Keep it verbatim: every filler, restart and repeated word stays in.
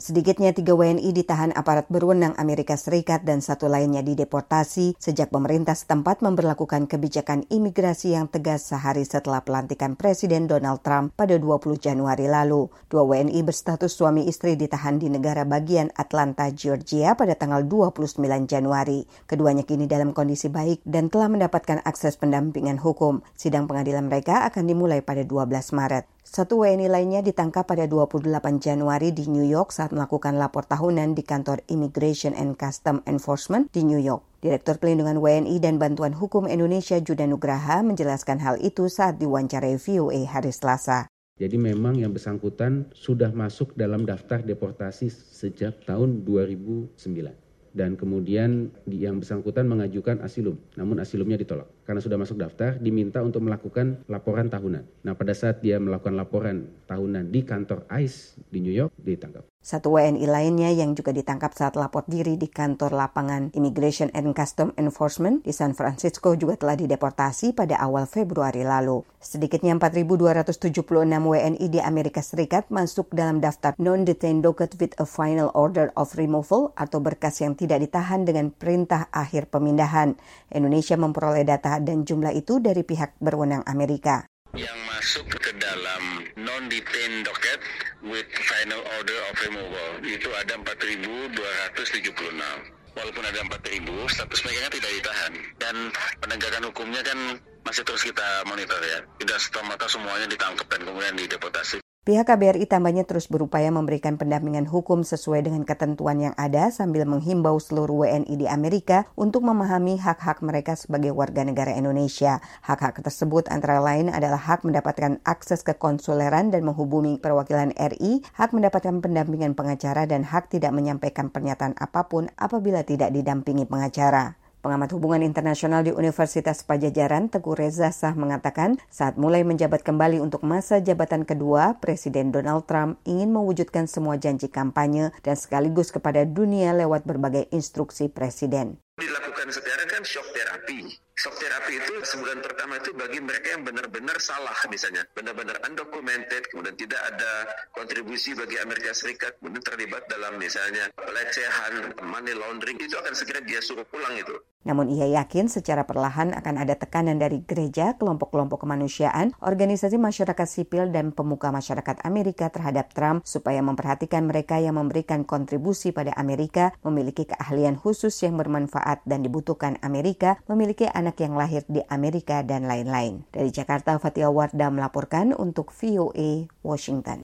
Sedikitnya tiga W N I ditahan aparat berwenang Amerika Serikat dan satu lainnya dideportasi sejak pemerintah setempat memberlakukan kebijakan imigrasi yang tegas sehari setelah pelantikan Presiden Donald Trump pada dua puluh Januari lalu. Dua W N I berstatus suami istri ditahan di negara bagian Atlanta, Georgia pada tanggal dua puluh sembilan Januari. Keduanya kini dalam kondisi baik dan telah mendapatkan akses pendampingan hukum. Sidang pengadilan mereka akan dimulai pada dua belas Maret. Satu W N I lainnya ditangkap pada dua puluh delapan Januari di New York saat melakukan lapor tahunan di kantor Immigration and Customs Enforcement di New York. Direktur Pelindungan W N I dan Bantuan Hukum Indonesia Judah Nugraha menjelaskan hal itu saat diwawancarai V O A hari Selasa. Jadi memang yang bersangkutan sudah masuk dalam daftar deportasi sejak tahun dua ribu sembilan. Dan kemudian yang bersangkutan mengajukan asilum, namun asilumnya ditolak. Karena sudah masuk daftar, diminta untuk melakukan laporan tahunan. Nah, pada saat dia melakukan laporan tahunan di kantor I C E di New York, ditangkap. Satu W N I lainnya yang juga ditangkap saat lapor diri di kantor lapangan Immigration and Customs Enforcement di San Francisco juga telah dideportasi pada awal Februari lalu. Sedikitnya empat ribu dua ratus tujuh puluh enam W N I di Amerika Serikat masuk dalam daftar non-detained docket with a final order of removal atau berkas yang tidak ditahan dengan perintah akhir pemindahan. Indonesia memperoleh data dan jumlah itu dari pihak berwenang Amerika. Yang masuk ke dalam non-detained docket with final order of removal itu ada empat ribu dua ratus tujuh puluh enam. Walaupun ada empat ribu, status mereka tidak ditahan. Dan penegakan hukumnya kan masih terus kita monitor ya. Tidak serta-merta semuanya ditangkap dan kemudian dideportasi. Pihak K B R I tambahnya terus berupaya memberikan pendampingan hukum sesuai dengan ketentuan yang ada sambil menghimbau seluruh W N I di Amerika untuk memahami hak-hak mereka sebagai warga negara Indonesia. Hak-hak tersebut antara lain adalah hak mendapatkan akses ke konsuleran dan menghubungi perwakilan R I, hak mendapatkan pendampingan pengacara, dan hak tidak menyampaikan pernyataan apapun apabila tidak didampingi pengacara. Pengamat hubungan internasional di Universitas Padjadjaran, Teguh Reza Shah mengatakan, saat mulai menjabat kembali untuk masa jabatan kedua, Presiden Donald Trump ingin mewujudkan semua janji kampanye dan sekaligus kepada dunia lewat berbagai instruksi Presiden. Dilakukan sekarang kan shock terapi. Shock terapi itu sebulan pertama itu bagi mereka yang benar-benar salah misalnya. Benar-benar undocumented, kemudian tidak ada kontribusi bagi Amerika Serikat, kemudian terlibat dalam misalnya pelecehan, money laundering, itu akan segera dia suruh pulang itu. Namun ia yakin secara perlahan akan ada tekanan dari gereja, kelompok-kelompok kemanusiaan, organisasi masyarakat sipil, dan pemuka masyarakat Amerika terhadap Trump supaya memperhatikan mereka yang memberikan kontribusi pada Amerika, memiliki keahlian khusus yang bermanfaat dan dibutuhkan Amerika, memiliki anak yang lahir di Amerika, dan lain-lain. Dari Jakarta, Fatia Wardah melaporkan untuk V O A Washington.